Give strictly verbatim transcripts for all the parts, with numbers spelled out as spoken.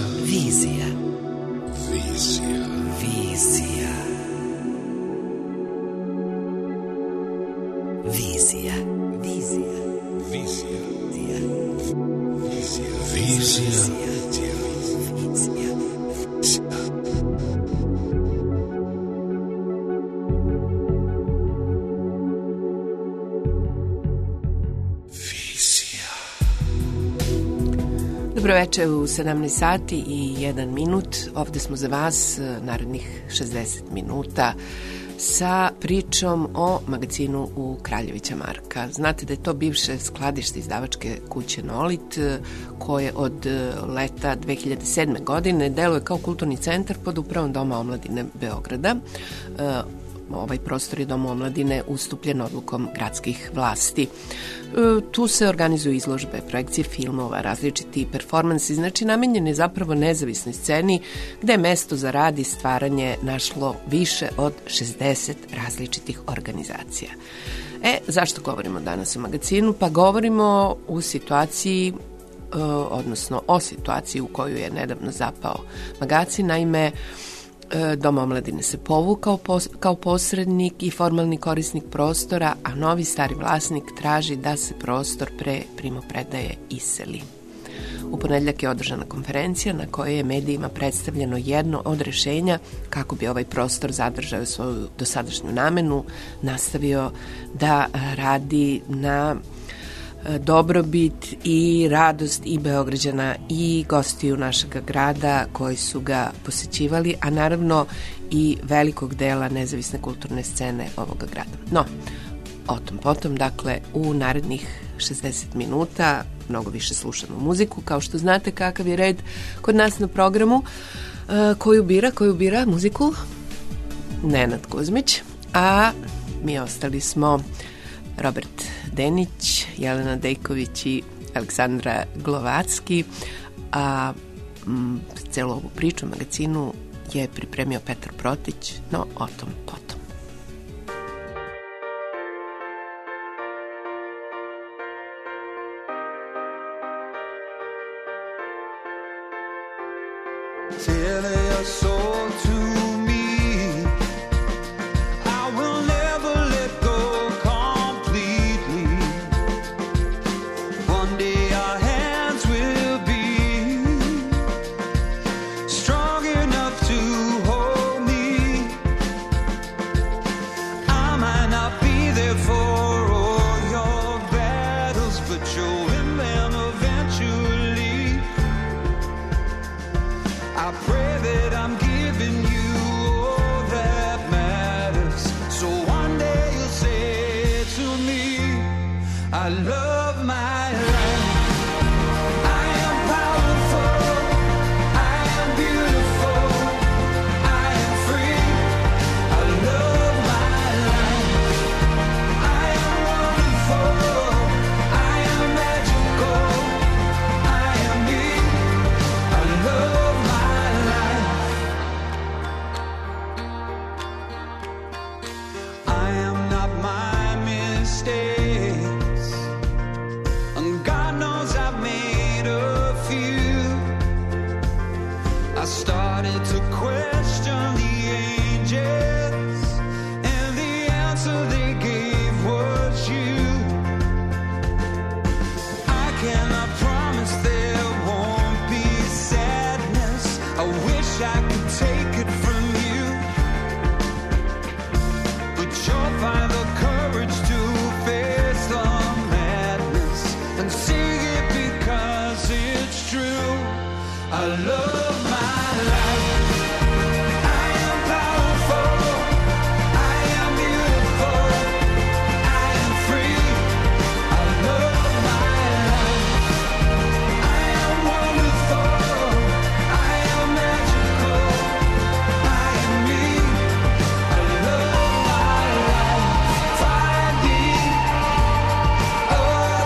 Vizija. Vizija. Vizija. Vizija. Vizija. Vizija. Vizija. Vizija. Dobro večer u sedamnaest sati i jedan minut. Ovdje smo za vas narednih šezdeset minuta sa pričom o magazinu u Kraljevića Marka. Znate da je to bivše skladište izdavačke kuće Nolit, koje od leta dve hiljade sedme. godine deluje kao kulturni centar pod upravom Doma omladine Beograda. Ovaj prostor je Dom omladine ustupljen odlukom gradskih vlasti. Tu se organizuju izložbe, projekcije filmova, različiti performansi, znači namenjen je zapravo nezavisnoj sceni gde je mesto za rad i stvaranje našlo više od šezdeset različitih organizacija. E, zašto govorimo danas o magazinu? Pa govorimo u situaciji, odnosno o situaciji u koju je nedavno zapao magazin. Naime, Dom omladine se povukao kao posrednik i formalni korisnik prostora, a novi stari vlasnik traži da se prostor pre primopredaje iseli. U ponedjeljak je održana konferencija na kojoj je medijima predstavljeno jedno od rešenja kako bi ovaj prostor zadržao svoju dosadašnju namenu, nastavio da radi na dobrobit i radost i Beograđana i gostiju našeg grada koji su ga posećivali, a naravno i velikog dela nezavisne kulturne scene ovoga grada. No, o tom potom, dakle, u narednih šezdeset minuta mnogo više slušamo muziku, kao što znate kakav je red kod nas na programu. Koju bira, koju bira muziku? Nenad Kuzmić, a mi ostali smo Robert Denić, Jelena Dejković i Aleksandra Glovacki, a m, celu ovu priču o magazinu je pripremio Petar Protić, no o tom potom.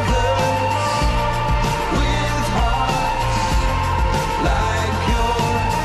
Like your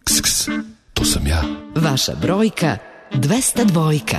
Ks, ks, to sam ja. Vaša brojka dvesta dvojka.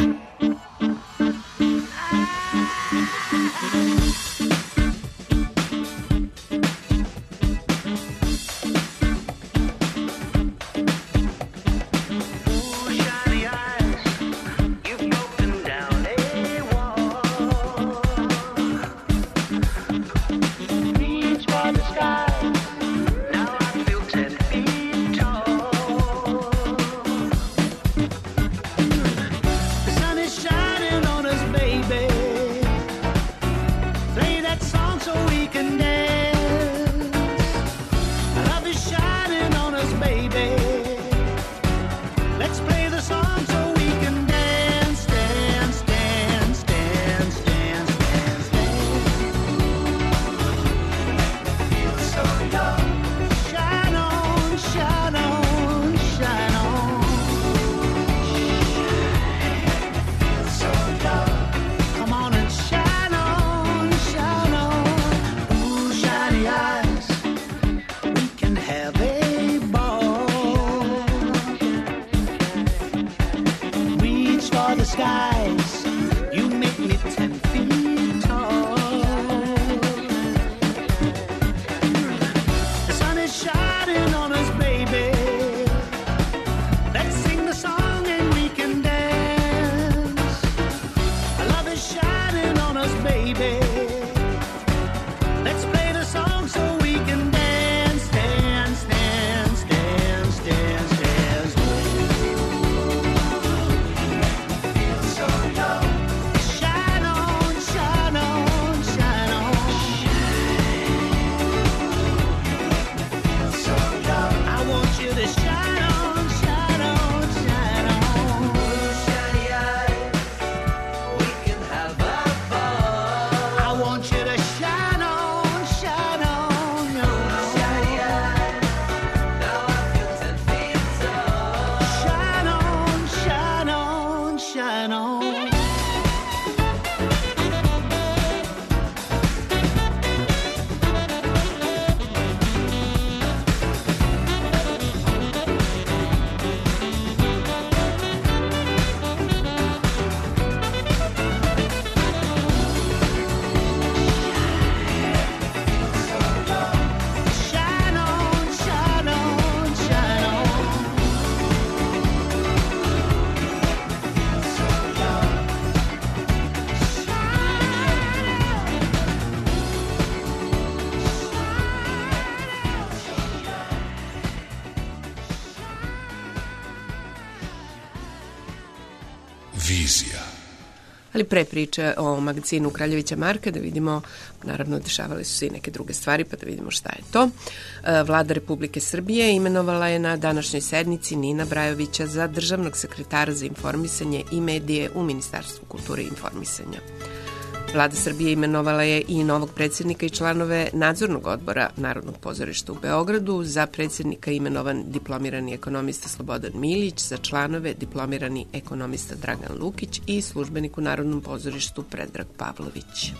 Ali pre priče o magazinu Kraljevića Marka da vidimo, naravno dešavale su se i neke druge stvari, pa da vidimo šta je to. Vlada Republike Srbije imenovala je na današnjoj sednici Nina Brajovića za državnog sekretara za informisanje i medije u Ministarstvu kulture i informisanja. Vlada Srbije imenovala je i novog predsjednika i članove nadzornog odbora Narodnog pozorišta u Beogradu. Za predsjednika imenovan diplomirani ekonomista Slobodan Milić, za članove diplomirani ekonomista Dragan Lukić i službenik u Narodnom pozorištu Predrag Pavlović.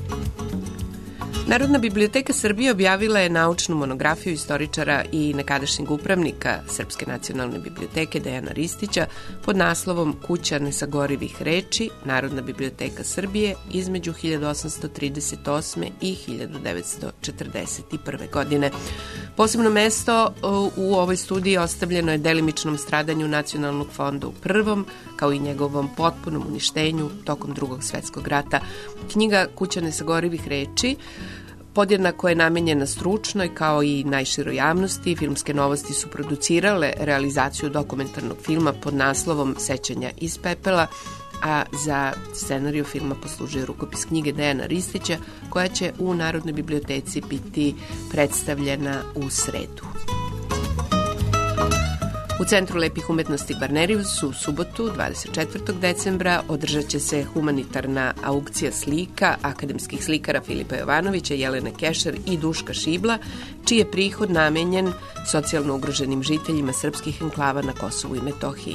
Narodna biblioteka Srbije objavila je naučnu monografiju istoričara i nekadašnjeg upravnika Srpske nacionalne biblioteke Dejana Ristića pod naslovom Kuća nesagorivih reči, Narodna biblioteka Srbije između hiljadu osamsto trideset osme i hiljadu devetsto četrdeset prve. godine. Posebno mesto u ovoj studiji ostavljeno je delimičnom stradanju Nacionalnog fonda u prvom, kao i njegovom potpunom uništenju tokom Drugog svetskog rata. Knjiga Kuća nesagorivih reči podjednako je namenjena stručnoj kao i najširoj javnosti. Filmske novosti su producirale realizaciju dokumentarnog filma pod naslovom Sećanja iz pepela, a za scenariju filma poslužuje rukopis knjige Dejana Ristića, koja će u Narodnoj biblioteci biti predstavljena u sredu. U Centru lepih umetnosti Kvarnerijus u subotu, dvadeset četvrtog decembra, održat će se humanitarna aukcija slika akademskih slikara Filipa Jovanovića, Jelene Kešer i Duška Šibla, čiji je prihod namenjen socijalno ugroženim žiteljima srpskih enklava na Kosovu i Metohiji.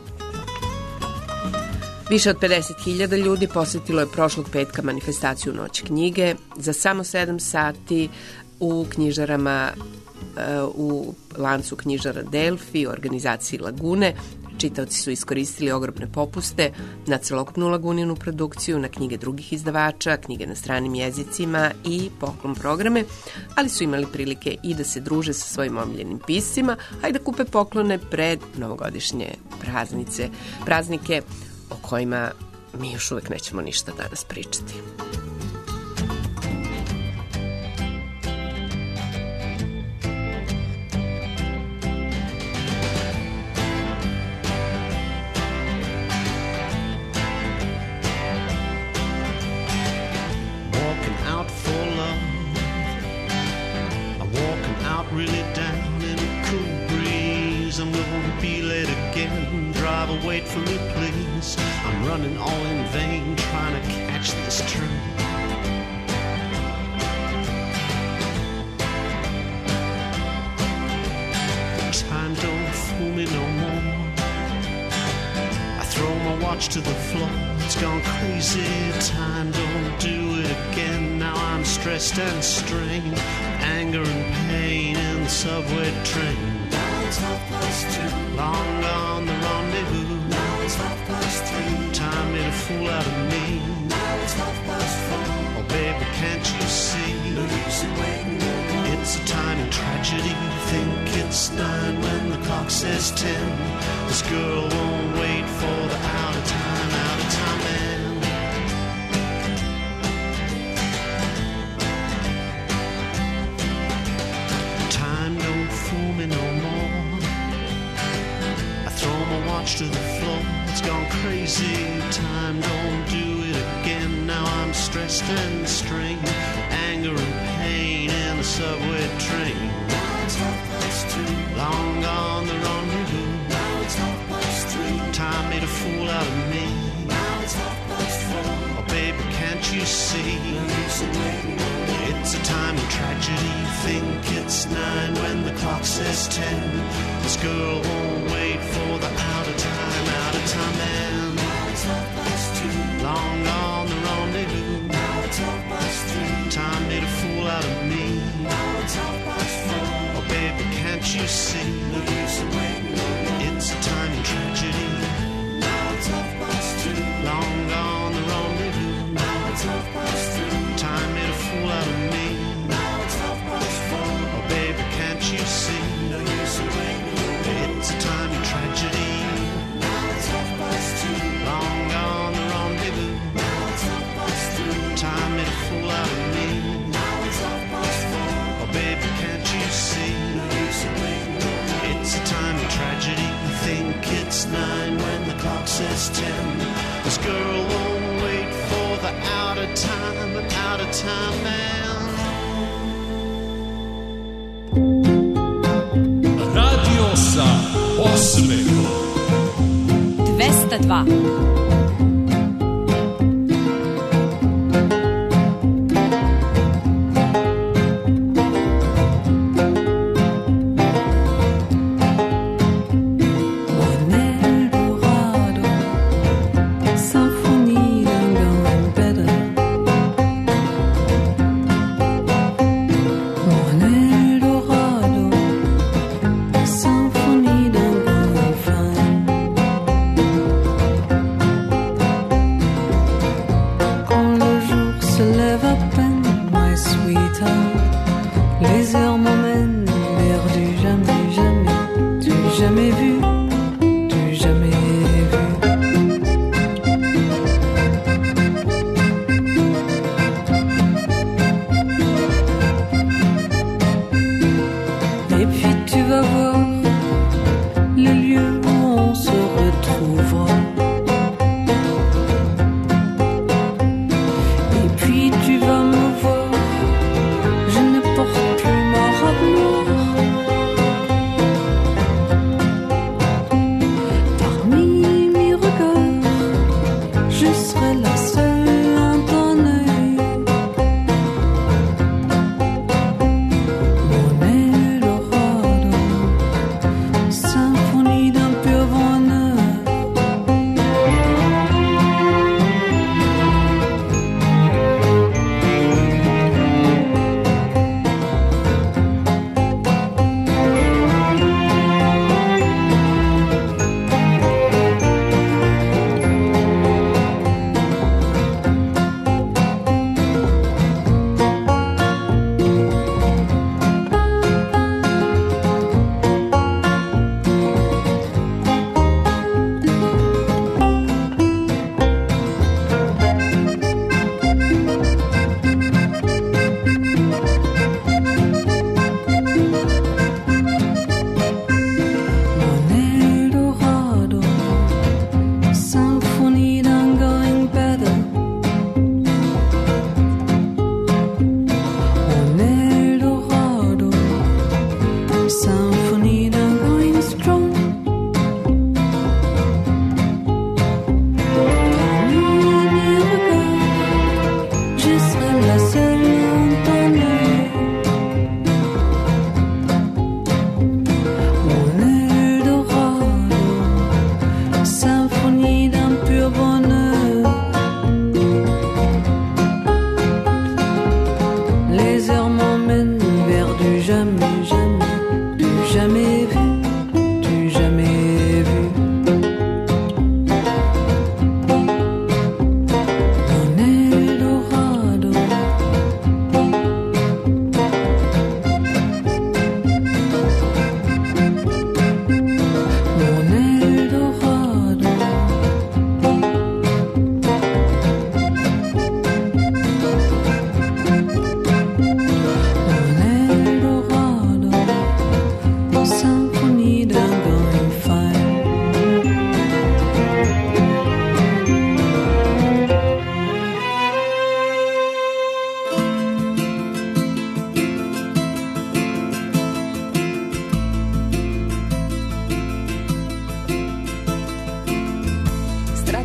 Više od pedeset hiljada ljudi posjetilo je prošlog petka manifestaciju Noć knjige. Za samo sedam sati u knjižarama u lancu knjižara Delfi, organizaciji Lagune. Čitaoci su iskoristili ogromne popuste na celokupnu Laguninu produkciju, na knjige drugih izdavača, knjige na stranim jezicima i poklon programe, ali su imali prilike i da se druže sa svojim omiljenim piscima, a i da kupe poklone pred novogodišnje praznice, praznike o kojima mi još uvek nećemo ništa danas pričati. Really down in a cool breeze. I'm gonna be late again. Driver, wait for me, please. I'm running all in vain, trying to catch this train. Time don't fool me no more. I throw my watch to the floor. It's gone crazy. Time don't do it again. Now I'm stressed and strained. Anger and pain in the subway train. Now it's half past two. Long gone the rendezvous. Now it's half past three. Time made a fool out of me. Now it's half past four. Oh baby, can't you see? No use in waiting no more. It's a timing tragedy. Think it's nine when the clock says ten. This girl won't wait for the out of time, out of time man. No more. I throw my watch to the floor. It's gone crazy. Time don't do it again. Now I'm stressed and strained. Anger and pain in the subway train. Now it's half past two. Long gone the rendezvous. Now it's half past three. Time made a fool out of me. Now it's half past four. Oh baby, can't you see? It's a time of tragedy. Think it's nine when the clock says ten. This girl won't wait for the out of time, out of time man. Now it's half past two. Long gone the rendezvous. Now it's half past three. Time made a fool out of me. Now it's half past four. Oh baby, can't you see? No use in waiting. It's a time of tragedy. Now it's half past two. Long gone the rendezvous. Now it's half past three. Time made a fool out of me. Now it's half past four. Oh baby, can't you see? No use in waiting. It's a time of tragedy. Now it's half past two. Long gone the rendezvous. Now it's half past three. Time made a fool out of me. Now it's half past four. Oh baby, can't you see? No use in waiting. It's a time of tragedy. Think it's nine when the clock says ten. This girl won't wait for the out of time, an out of time man. Radio sa osmehom. dvesta dva. Symphonie d'un golfe.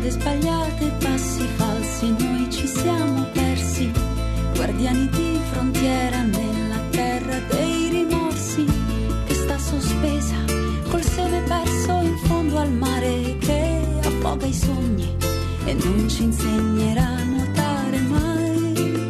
strade sbagliate, passi falsi, noi ci siamo persi, guardiani di frontiera nella terra dei rimorsi, che sta sospesa col seme perso in fondo al mare, che affoga i sogni e non ci insegnerà a nuotare mai.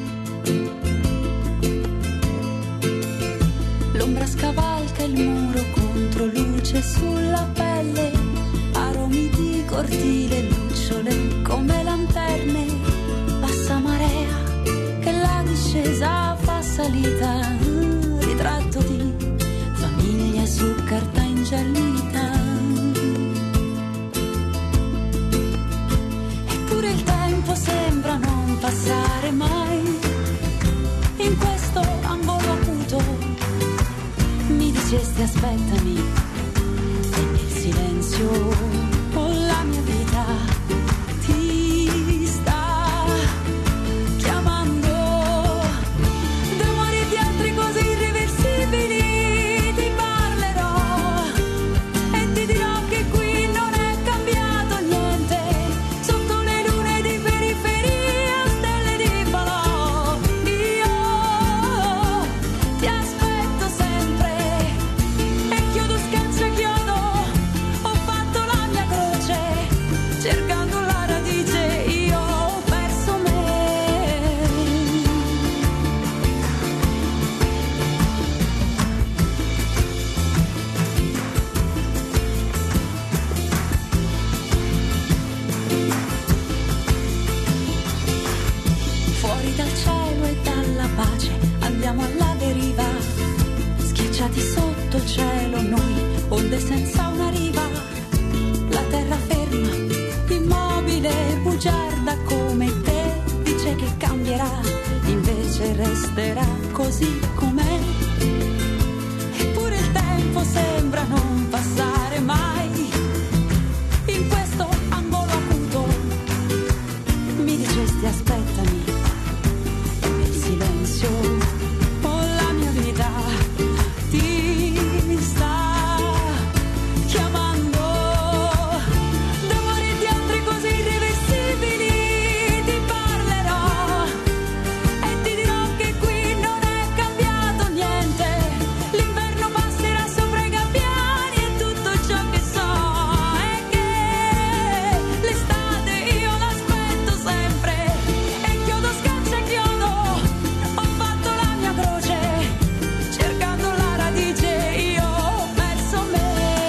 L'ombra scavalca il muro contro luce sulla pelle, aromi di cortile, lucciole come lanterne, bassa marea che la discesa fa salita, ritratto di famiglia su carta ingiallita. Eppure il tempo sembra non passare mai, in questo angolo acuto mi dicesti aspettami, e nel silenzio con la mia vita ti sta chiamando. D'amori di altri così irreversibili ti parlerò e ti dirò che qui non è cambiato niente, sotto le lune di periferia, stelle di falò. Io ti aspetto sempre e chiodo scaccia chiodo, ho fatto la mia croce cercando la radice, io ho perso me. Fuori dal cielo e dalla pace andiamo alla deriva, schiacciati sotto il cielo noi, onde senza una riva, la terra ferma, immobile, bugiarda come te, dice che cambierà, invece resterà così com'è. Eppure il tempo sembra non passare mai, in questo angolo acuto mi dicesti aspettami, e nel silenzio con la mia vita ti sta chiamando. D'amori di altri così irreversibili ti parlerò e ti dirò che qui non è cambiato niente, l'inverno passerà sopra i gabbiani e tutto ciò che so è che l'estate io l'aspetto sempre e chiodo scaccia chiodo, ho fatto la mia croce cercando la radice, io ho perso me.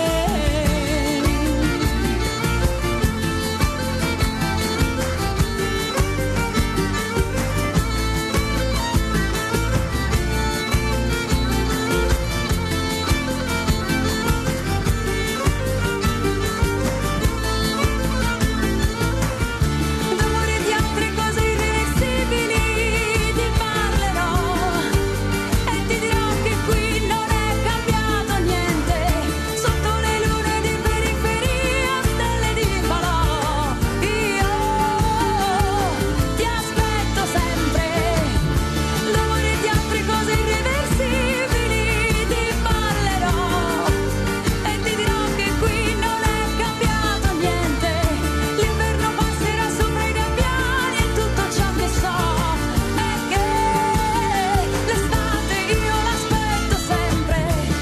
D'amori di altre cose irreversibili ti parlerò e ti dirò che qui non è cambiato niente, sotto le lune di periferia, stelle di falò. Io ti aspetto sempre. D'amori di altre cose irreversibili ti parlerò e ti dirò che qui non è cambiato niente, l'inverno passerà sopra i gabbiani e tutto ciò che so è che l'estate io l'aspetto sempre.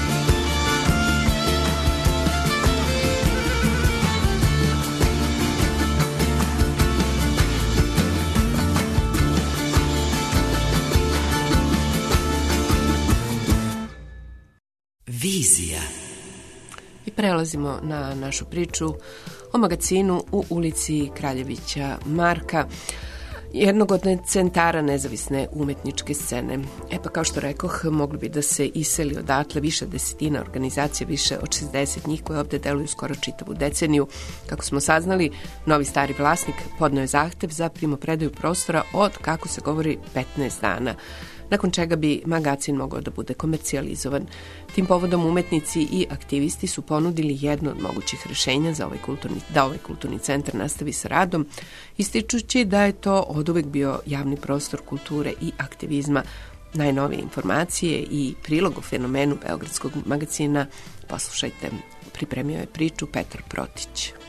Vizija. I prelazimo na našu priču o magacinu u ulici Kraljevića Marka, jednog od centara nezavisne umetničke scene. E pa kao što rekoh, mogli bi da se iseli odatle više desetina organizacija, više od šezdeset njih koje ovde deluju skoro čitavu deceniju. Kako smo saznali, novi stari vlasnik podneo je zahtev za primopredaju prostora od, kako se govori, petnaest dana. nakon čega bi magacin mogao da bude komercijalizovan. Tim povodom umetnici i aktivisti su ponudili jedno od mogućih rešenja za ovaj kulturni, da ovaj kulturni centar nastavi sa radom, ističući da je to oduvek bio javni prostor kulture i aktivizma. Najnovije informacije i prilog o fenomenu Beogradskog magacina poslušajte. Pripremio je priču Petar Protić.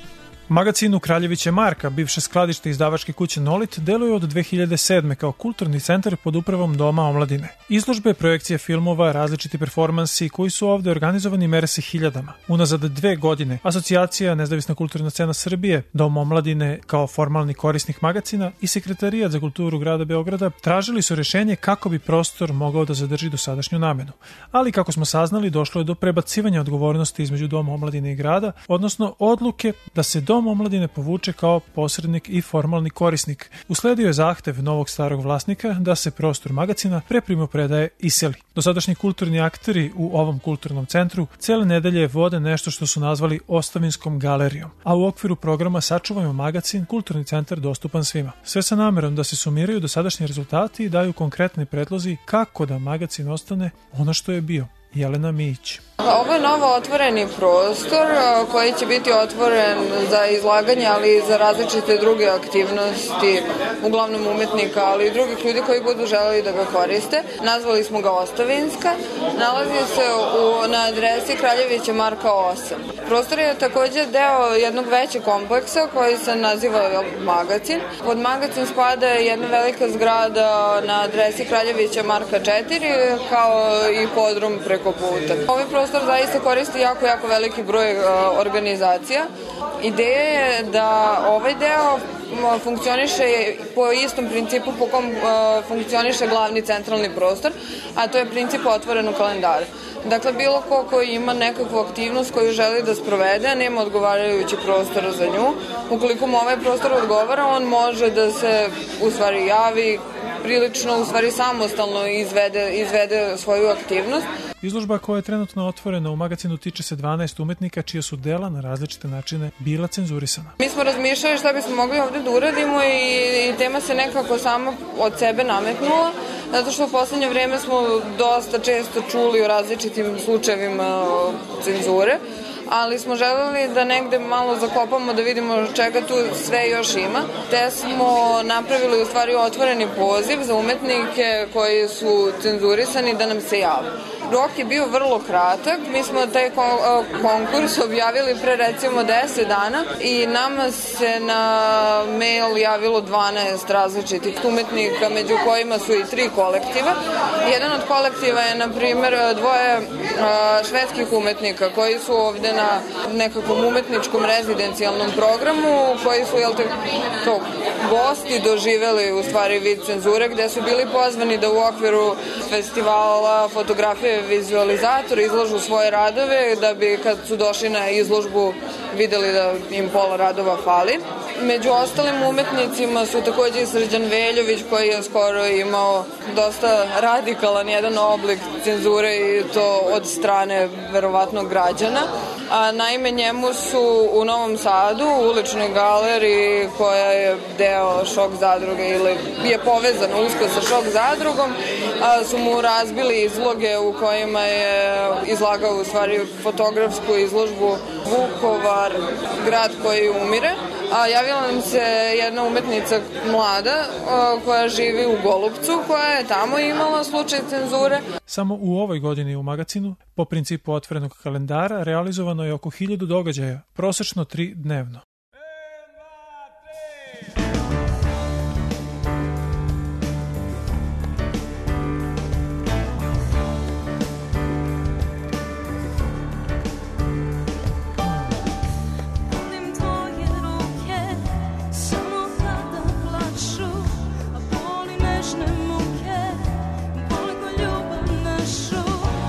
Magacin u Kraljevića Marka, bivše skladište izdavačke kuće Nolit, deluje od dve hiljade sedme kao kulturni centar pod upravom Doma omladine. Izložbe, projekcije filmova, različiti performansi koji su ovde organizovani mere se hiljadama. Unazad dve godine Asocijacija Nezavisna kulturna scena Srbije, Dom omladine kao formalni korisnik magacina i Sekretarijat za kulturu grada Beograda tražili su rešenje kako bi prostor mogao da zadrži dosadašnju namenu. Ali kako smo saznali, došlo je do prebacivanja odgovornosti između Doma omladine i grada, odnosno odluke da se Dom omladine povuče kao posrednik i formalni korisnik. Usledio je zahtev novog starog vlasnika da se prostor magacina pre primopredaje iseli. Dosadašnji kulturni akteri u ovom kulturnom centru cele nedelje vode nešto što su nazvali Ostavinskom galerijom, a u okviru programa Sačuvajmo magacin, kulturni centar dostupan svima. Sve sa namerom da se sumiraju dosadašnji rezultati i daju konkretni predlozi kako da magacin ostane ono što je bio. Jelena Mijić. Ovo je novo otvoreni prostor koji će biti otvoren za izlaganje, ali i za različite druge aktivnosti, uglavnom umetnika, ali i drugih ljudi koji budu želeli da ga koriste. Nazvali smo ga Ostavinska. Nalazi se u, na adresi Kraljevića Marka osam. Prostor je takođe deo jednog većeg kompleksa koji se naziva Magacin. Pod Magacin spada jedna velika zgrada na adresi Kraljevića Marka četiri, kao i podrum preko puta. Ovaj prostor zaista koristi jako, jako veliki broj uh, organizacija. Ideja je da ovaj deo funkcioniše po istom principu po kom uh, funkcioniše glavni centralni prostor, a to je princip otvorenog kalendara. Dakle, bilo ko koji ima nekakvu aktivnost koju želi da sprovede, a nema odgovarajući prostor za nju, ukoliko mu ovaj prostor odgovara, on može da se u stvari javi, prilično u stvari samostalno izvede, izvede svoju aktivnost. Izložba koja je trenutno otvorena u magacinu tiče se dvanaest umetnika čija su dela na različite načine bila cenzurisana. Mi smo razmišljali šta bismo mogli ovde da uradimo i, i tema se nekako sama od sebe nametnula, zato što u poslednje vreme smo dosta često čuli o različitim slučajevima cenzure, ali smo želeli da negde malo zakopamo da vidimo čega tu sve još ima. Te smo napravili u stvari otvoreni poziv za umetnike koji su cenzurisani da nam se jave. Rok je bio vrlo kratak, mi smo taj konkurs objavili pre recimo deset dana i nama se na mail javilo dvanaest različitih umetnika, među kojima su i tri kolektiva. Jedan od kolektiva je, na primer, dvoje švedskih umetnika koji su ovde na nekakvom umetničkom rezidencijalnom programu, koji su, jel te, to, gosti doživeli u stvari vid cenzure, gde su bili pozvani da u okviru festivala fotografije vizualizator izložu svoje radove, da bi kad su došli na izložbu videli da im pola radova fali. Među ostalim umetnicima su takođe i Srđan Veljović, koji je skoro imao dosta radikalan jedan oblik cenzure i to od strane verovatno građana. A naime, njemu su u Novom Sadu, u uličnoj galeriji koja je deo Šok zadruge ili je povezana usko sa Šok zadrugom, a, su mu razbili izloge u kojima je izlagao u stvari fotografsku izložbu Vukovar, grad koji umire. A javila nam se jedna umetnica mlada a, koja živi u Golupcu, koja je tamo imala slučaj cenzure. Samo u ovoj godini u magacinu, po principu otvorenog kalendara, realizovano je oko hiljadu događaja, prosečno tri dnevno.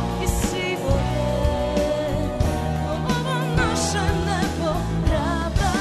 Naše nebo hrabra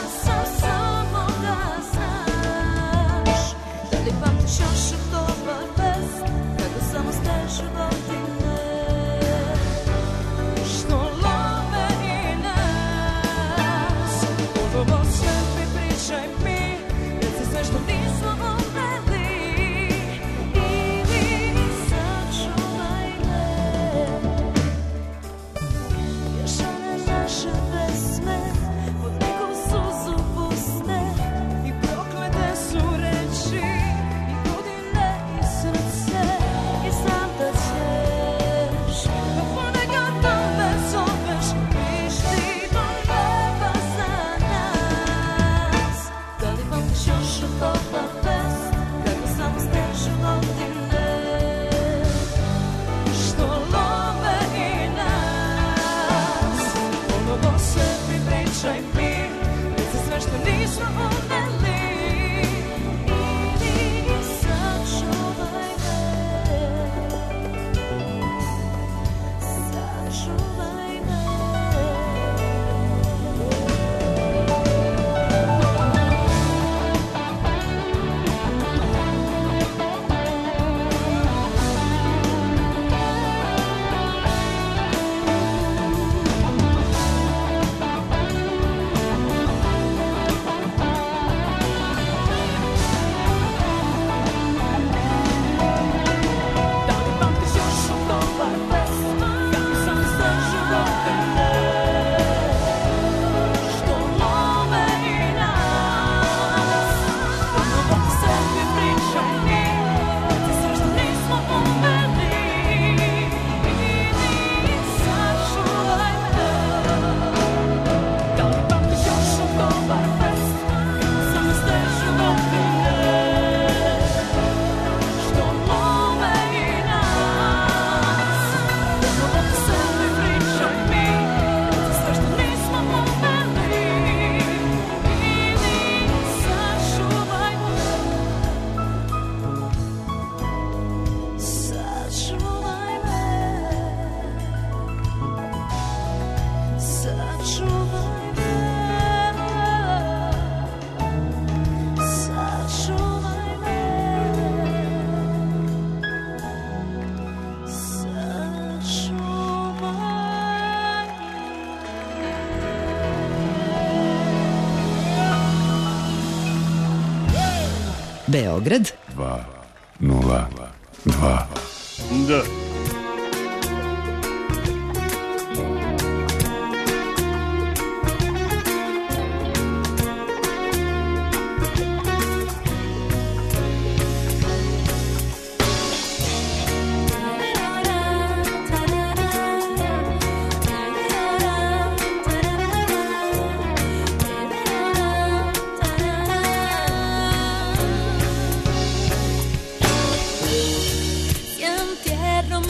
Beograd dva nula dva. Da. Si entierro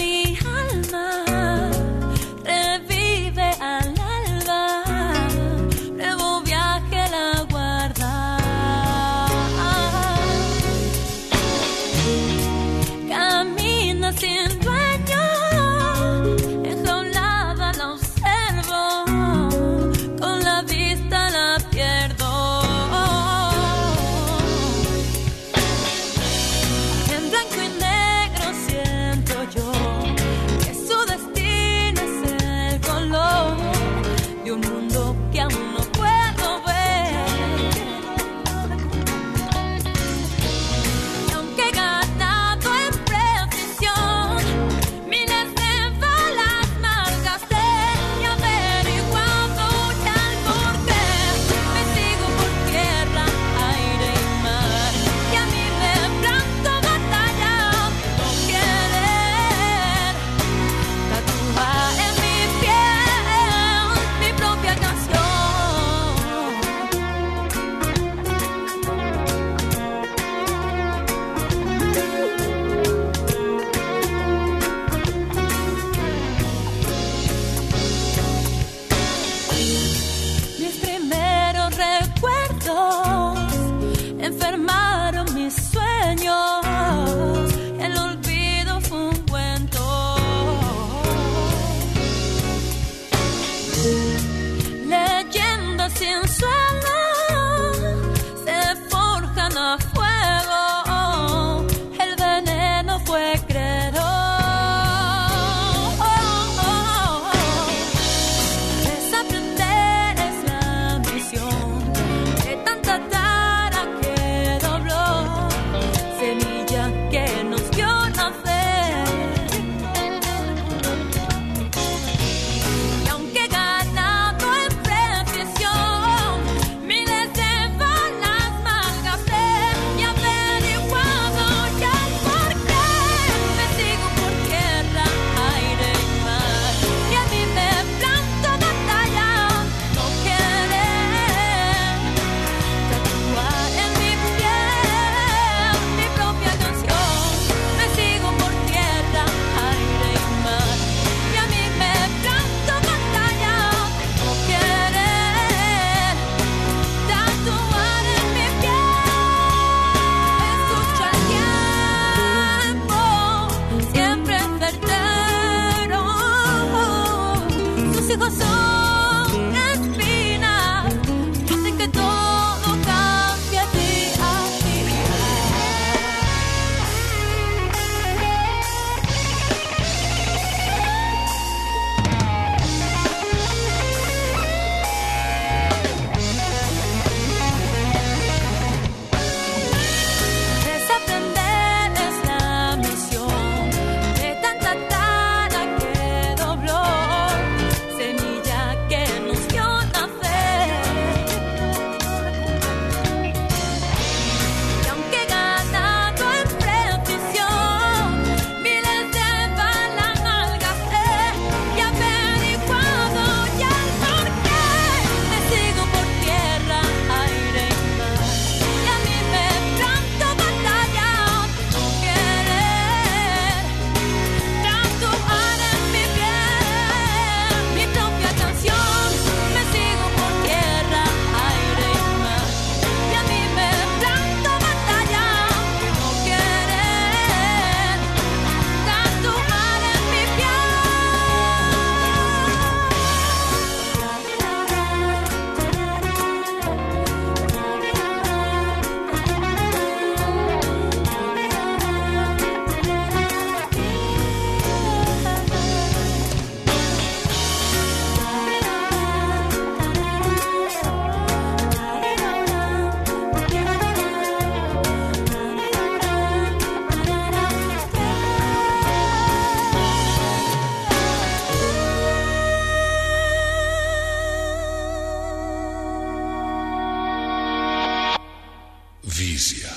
Televizija.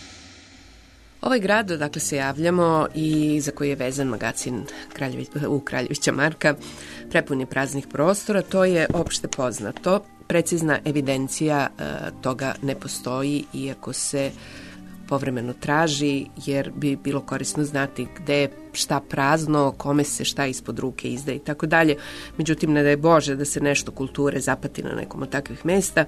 Ovaj grad, odakle se javljamo i za koji je vezan magazin Kraljevi, u Kraljevića Marka, prepun je praznih prostora, to je opšte poznato. Precizna evidencija e, toga ne postoji, iako se povremeno traži, jer bi bilo korisno znati gde je šta prazno, kome se šta ispod ruke izda i tako dalje. Međutim, ne daj Bože da se nešto kulture zapati na nekom od takvih mesta.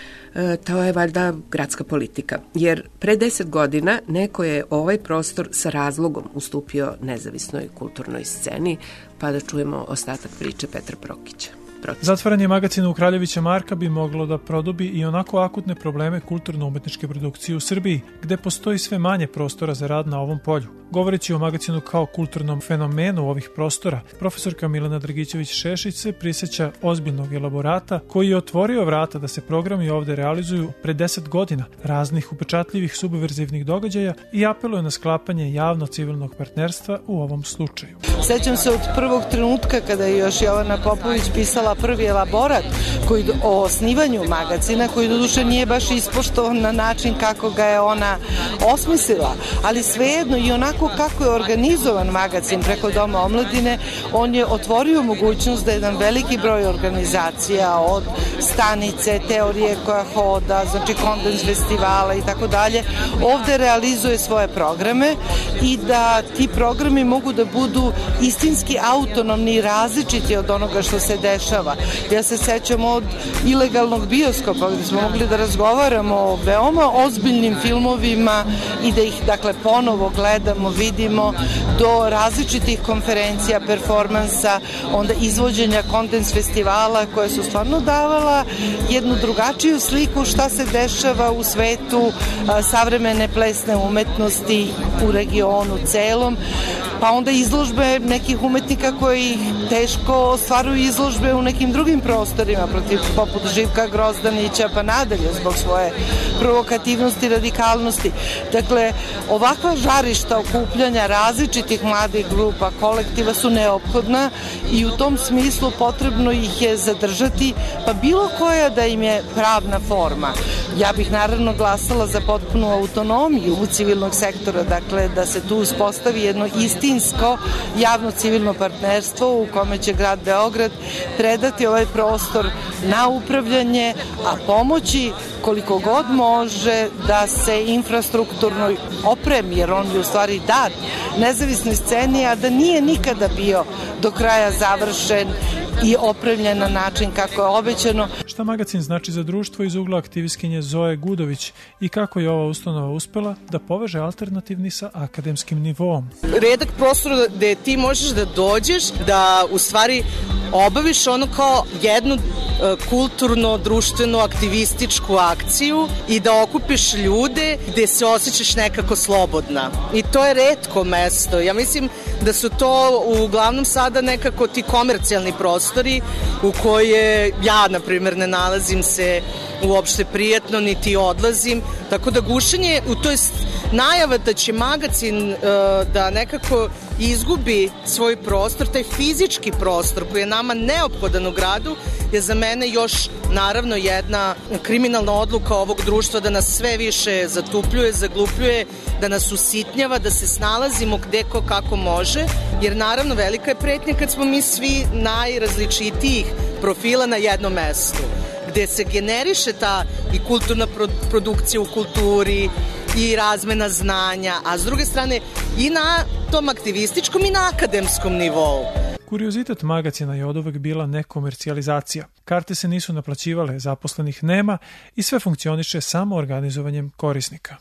E, to je valjda gradska politika. Jer pre deset godina neko je ovaj prostor sa razlogom ustupio nezavisnoj kulturnoj sceni, pa da čujemo ostatak priče Petra Prokića. Zatvaranje magacina u Kraljevića Marka bi moglo da produbi i onako akutne probleme kulturno-umetničke produkcije u Srbiji, gde postoji sve manje prostora za rad na ovom polju. Govoreći o magacinu kao kulturnom fenomenu ovih prostora, profesorka Milena Dragićević-Šešić se prisjeća ozbiljnog elaborata koji je otvorio vrata da se programi ovde realizuju pre deset godina raznih upečatljivih subverzivnih događaja i apeluje na sklapanje javno-civilnog partnerstva u ovom slučaju. Sećam se od prvog trenutka kada je još Jovana Popović pisala prvi elaborat koji o osnivanju magacina, koji doduše nije baš ispoštovan na način kako ga je ona osmislila, ali svejedno i onako kako je organizovan magacin preko Doma omladine, on je otvorio mogućnost da jedan veliki broj organizacija od stanice, teorije koja hoda, znači kondens festivala i tako dalje, ovde realizuje svoje programe i da ti programi mogu da budu istinski autonomni i različiti od onoga što se dešava. Ja se sećam od ilegalnog bioskopa gde smo mogli da razgovaramo o veoma ozbiljnim filmovima i da ih dakle ponovo gledamo, vidimo, do različitih konferencija, performansa, onda izvođenja kondens festivala koja su stvarno davala jednu drugačiju sliku šta se dešava u svetu a, savremene plesne umetnosti u regionu celom, pa onda izložbe nekih umetnika koji teško ostvaruju izložbe u nekim drugim prostorima, protiv, poput Živka Grozdanića pa nadalje zbog svoje provokativnosti i radikalnosti. Dakle, ovakva žarišta okupljanja različitih mladih grupa, kolektiva su neophodna i u tom smislu potrebno ih je zadržati, pa bilo koja da im je pravna forma. Ja bih naravno glasala za potpunu autonomiju u civilnog sektora, dakle da se tu uspostavi jedno istinsko javno-civilno partnerstvo u kome će grad Beograd predati ovaj prostor na upravljanje, a pomoći koliko god može da se infrastrukturno opremi, jer on je u stvari dat nezavisnoj sceni, a da nije nikada bio do kraja završen i opremljen na način kako je obećano. Šta magacin znači za društvo iz ugla aktivistkinje Zoe Gudović i kako je ova ustanova uspela da poveže alternativni sa akademskim nivoom? Redak prostor gde ti možeš da dođeš, da u stvari obaviš ono kao jednu kulturno, društveno, aktivističku akciju i da okupiš ljude gde se osjećaš nekako slobodna. I to je retko mesto. Ja mislim da su to uglavnom sada nekako ti komercijalni prostori u koje ja, na primjer, ne nalazim se uopšte prijatno, niti odlazim. Tako da gušenje, to je najava da će magacin da nekako izgubi svoj prostor, taj fizički prostor koji je nama neophodan u gradu, je za mene još naravno jedna kriminalna odluka ovog društva da nas sve više zatupljuje, zaglupljuje, da nas usitnjava, da se snalazimo gde ko kako može, jer naravno velika je pretnja kad smo mi svi najrazličitijih profila na jednom mestu, gde se generiše ta i kulturna produkcija u kulturi i razmena znanja, a s druge strane i na tom aktivističkom i na akademskom nivou. Kuriozitet magacina je oduvek bila nekomercijalizacija. Karte se nisu naplaćivale, zaposlenih nema i sve funkcioniše samo organizovanjem korisnika.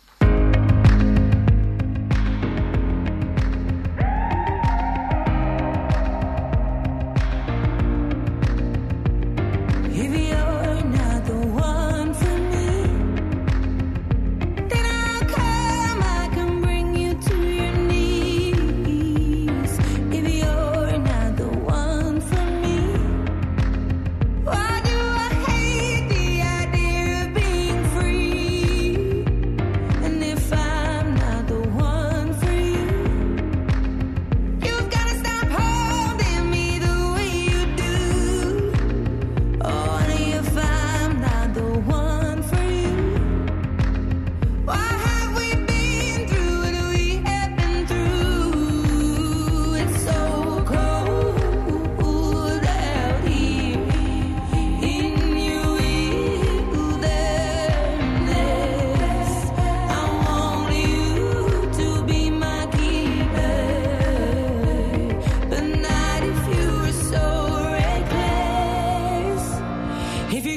And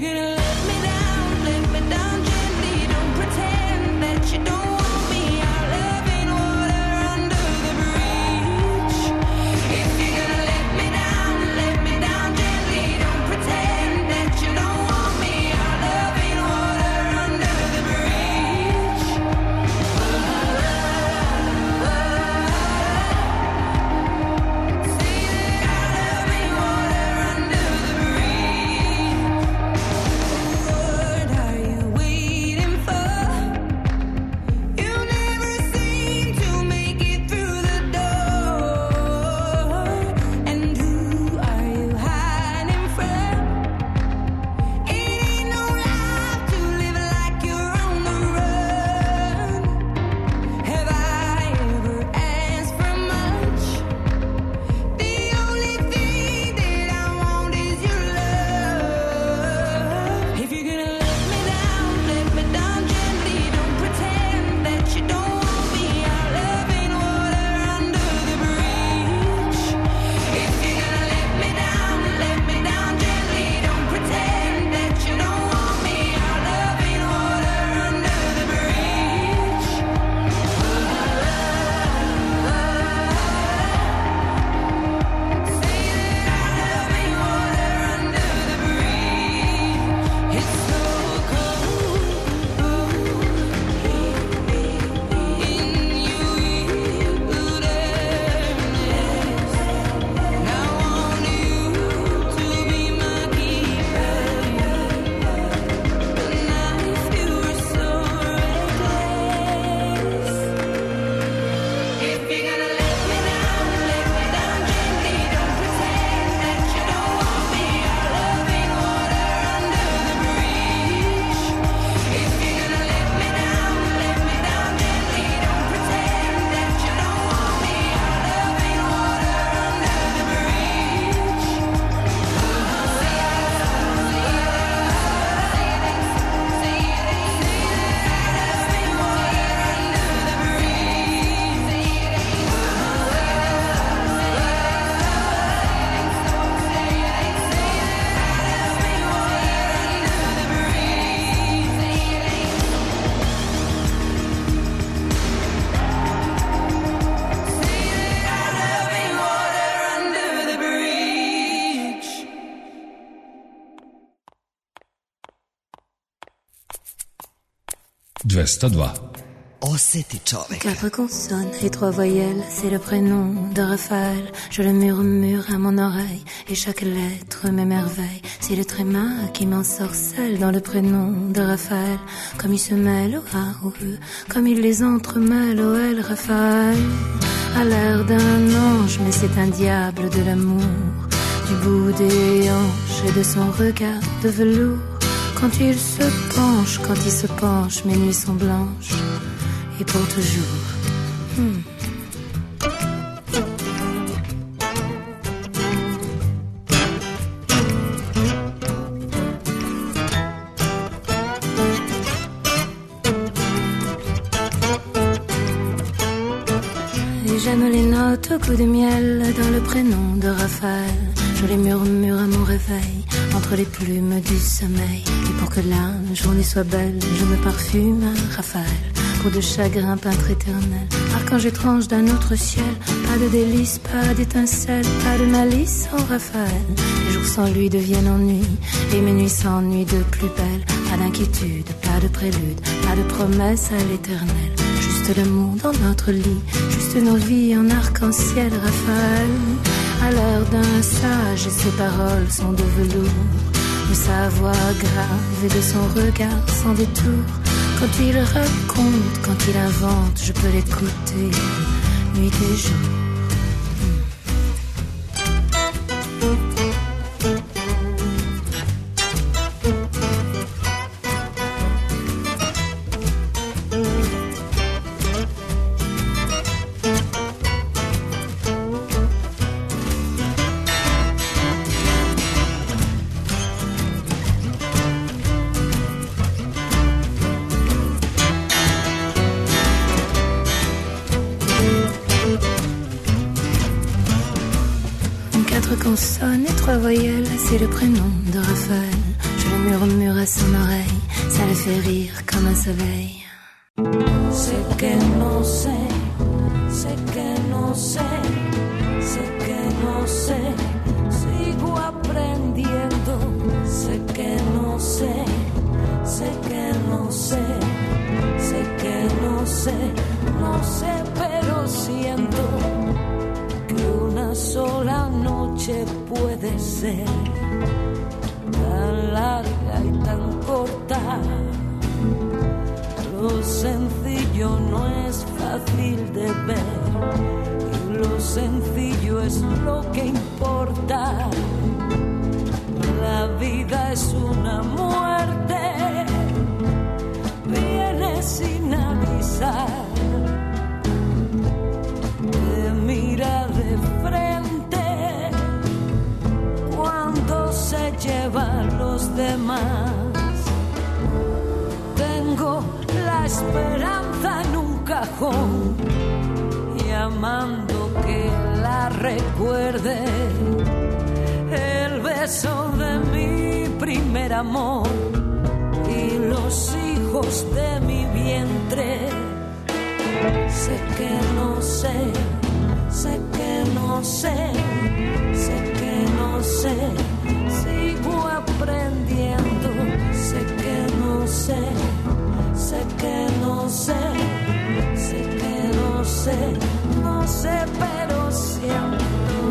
dvesta dva. Osjeti čovek. Quatre consonnes et trois voyelles, c'est le prénom de Raphaël. Je le murmure à mon oreille et chaque lettre m'émerveille. C'est le tréma qui m'ensorcelle dans le prénom de Raphaël. Comme il se mêle au A, au E, comme il les entremêle au L. Raphaël a l'air d'un ange, mais c'est un diable de l'amour. Du bout des hanches et de son regard de velours. Quand il se penche, quand il se penche, mes nuits sont blanches. Et pour toujours. Hmm. Et j'aime les notes au coup de miel dans le prénom de Raphaël. Je les murmure à mon réveil entre les plumes du sommeil. Et pour que la journée soit belle, je me parfume à Raphaël. De chagrin peintre éternel, archange étrange d'un autre ciel. Pas de délices, pas d'étincelles, pas de malice en Raphaël. Les jours sans lui deviennent ennui et mes nuits s'ennuient de plus belle. Pas d'inquiétude, pas de prélude, pas de promesse à l'éternel. Juste l'amour dans notre lit, juste nos vies en arc-en-ciel. Raphaël a l'air d'un sage et ses paroles sont de velours. De sa voix grave et de son regard sans détour. Quand il raconte, quand il invente, je peux l'écouter nuit et jour. Consonne et trois voyelles, c'est le prénom de Raphaël. Je le murmure à son oreille, ça le fait rire comme un soleil. Sé que no sé, sé que no sé, sé que no sé, sigo aprendiendo. Sé que no sé, sé que no sé, sé que no sé, no sé, pero siento que una sola noche puede ser tan larga y tan corta. Lo sencillo no es fácil de ver y lo sencillo es lo que importa. La vida es una muerte, viene sin avisar, te mira de frente cuando se lleva a los demás. Tengo la esperanza en un cajón, llamando que la recuerde, el beso de mi primer amor y los hijos de mi vientre. Sé que no sé, sé que no sé, sé que no sé, sigo aprendiendo. Sé que no sé, sé que no sé, sé que no sé, no sé, pero siento.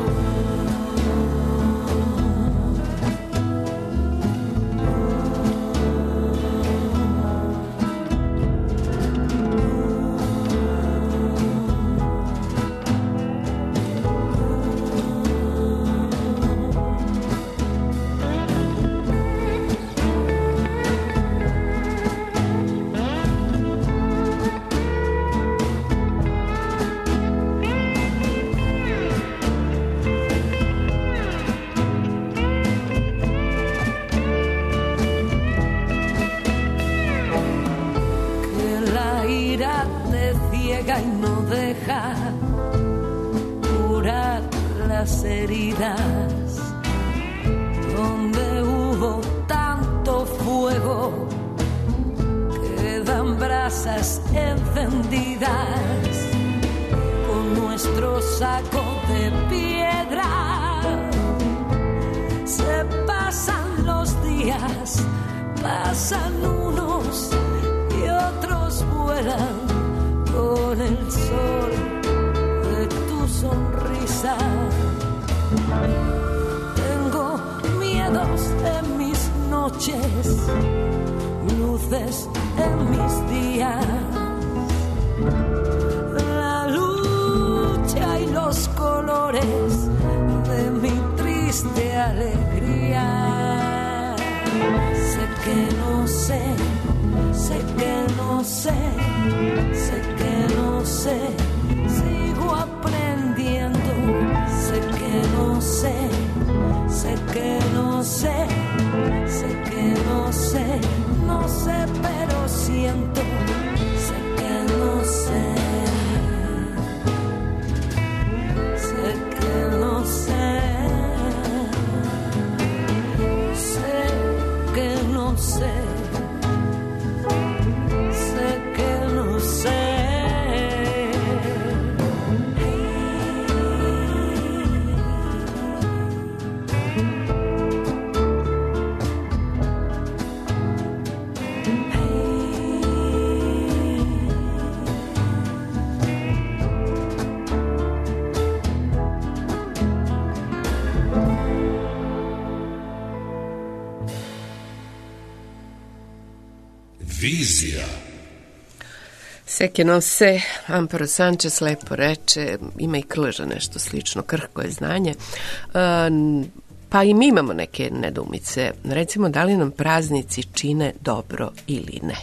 Y no deja curar las heridas. Donde hubo tanto fuego, quedan brasas encendidas. Con nuestro saco de piedra se pasan los días, pasan unos y otros vuelan con el sol de tu sonrisa. Tengo miedos en mis noches, luces en mis días. La lucha y los colores de mi triste alegría. Sé que no sé, sé que no sé, sé que no sé, sigo aprendiendo. Sé que no sé, sé que no sé, sé que no sé, no sé, pero siento. Sé que no sé, sé que no sé, sé que no sé. Vizija. Se che non se, Amparo Sanchez lepo reče, ima i Klža nešto slično, krhko je znanje. Pa i mi imamo neke nedoumice. Recimo, da li nam praznici čine dobro ili ne?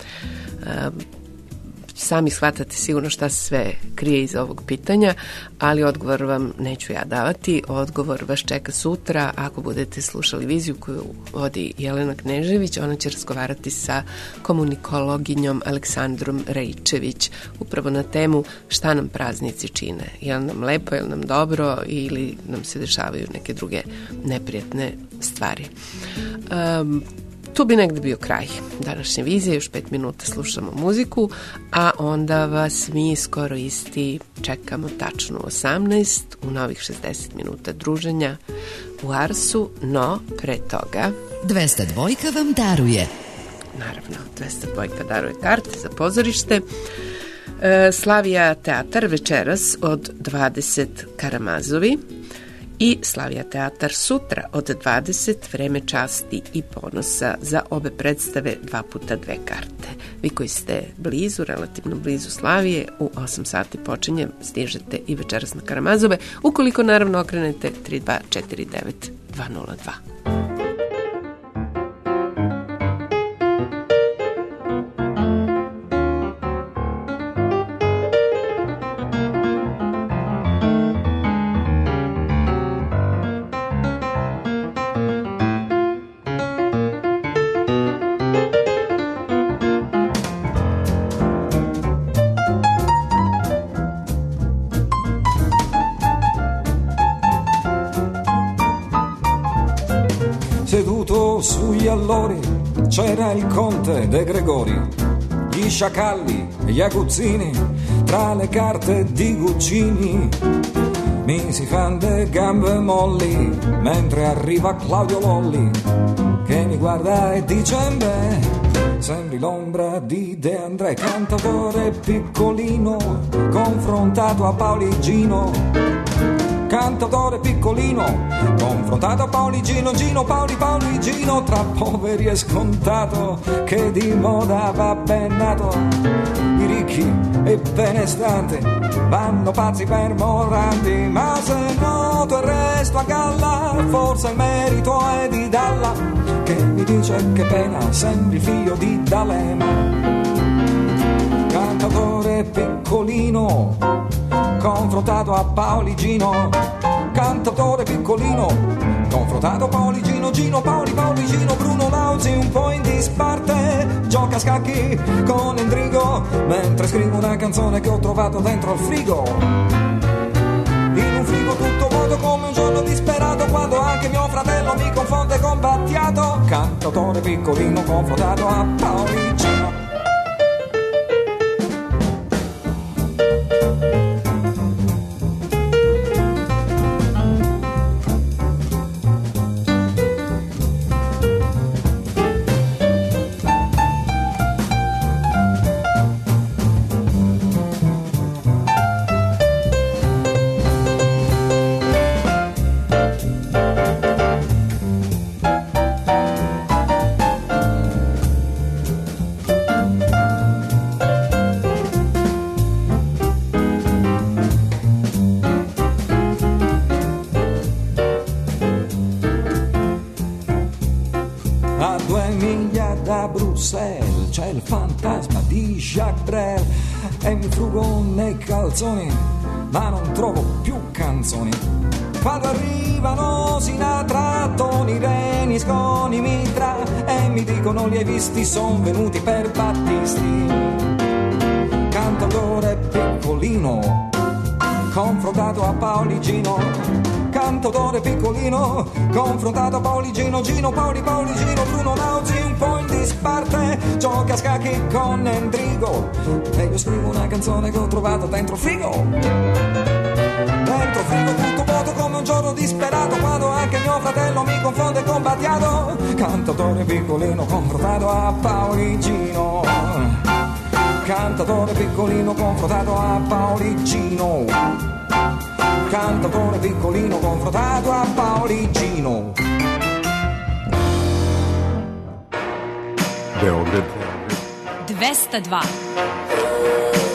Sami shvatate sigurno šta se sve krije iza ovog pitanja, ali odgovor vam neću ja davati. Odgovor vas čeka sutra. Ako budete slušali viziju koju vodi Jelena Knežević, ona će razgovarati sa komunikologinjom Aleksandrom Rejčević upravo na temu šta nam praznici čine. Je li nam lepo, je li nam dobro ili nam se dešavaju neke druge neprijatne stvari. Um, Tu bi negde bio kraj današnje vizije, još pet minuta slušamo muziku, a onda vas mi skoro isti čekamo tačno u osamnaest u novih šezdeset minuta druženja u Arsu, no pre toga dvesta dva vam daruje. Naravno, dvesta dva daruje karte za pozorište. E, Slavija teatar večeras od dvadeset Karamazovi i Slavija teatar sutra od dvadeset Vreme časti i ponosa. Za obe predstave dva puta dve karte. Vi koji ste blizu, relativno blizu Slavije, u osam sati počinje, stižete i večeras na Karamazove, ukoliko naravno okrenete tri dva četiri devet dva nula dva. Seduto sugli allori c'era il conte De Gregori, gli sciacalli e gli aguzzini tra le carte di Guccini. Mi si fan le gambe molli mentre arriva Claudio Lolli che mi guarda e dice: beh, sembri l'ombra di De André, cantautore piccolino confrontato a Pauligino. Cantautore piccolino confrontato a Pauligino, Gino, Paoli, Pauligino, tra poveri è scontato che di moda va ben nato. I ricchi e benestanti vanno pazzi per Morandi, ma se noto il resto a galla, forse il merito è di Dalla, che mi dice che pena, sembri figlio di D'Alema. Cantautore piccolino confrontato a Pauligino, cantautore piccolino confrontato a Pauligino, Gino, Paoli, Pauligino, Bruno Lauzi un po' in disparte, gioca a scacchi con Endrigo mentre scrivo una canzone che ho trovato dentro al frigo. In un frigo tutto vuoto come un giorno disperato, quando anche mio fratello mi confonde con Battiato. Cantautore piccolino confrontato a Pauligino. C'è il fantasma di Jacques Brel e mi frugo nei calzoni ma non trovo più canzoni. Quando arrivano Sinatra, Toni, Reni, Sconi, Mitra e mi dicono li hai visti, son venuti per Battisti. Cantautore piccolino confrontato a Pauligino, cantautore piccolino confrontato a Pauligino, Gino, Paoli, Pauligino, Bruno Lauzi un po' in disparte, gioca a scacchi con Endrigo e io scrivo una canzone che ho trovato dentro frigo. Dentro frigo tutto vuoto come un giorno disperato, quando anche mio fratello mi confonde con Battiato. Cantautore piccolino confrontato a Pauligino, cantautore piccolino confrontato a Pauligino, cantautore piccolino confrontato a Pauligino. Beograd dvesta dva.